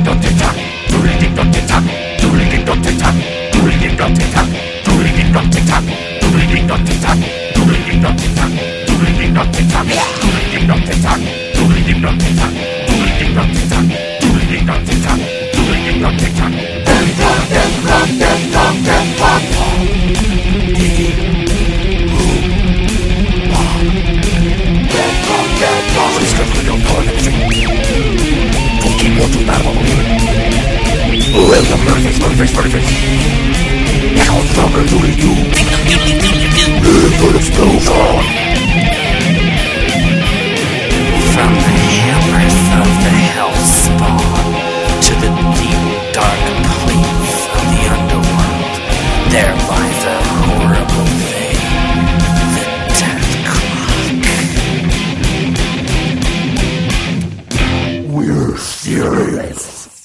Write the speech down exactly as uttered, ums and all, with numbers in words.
Welcome, Murphy's, Murphy's, Murphy's. How stronger do we do? Live explosion. From the hammers of the hellspawn to the deep, dark plates of the underworld, there lies a horrible thing, the Death Clock. We're serious.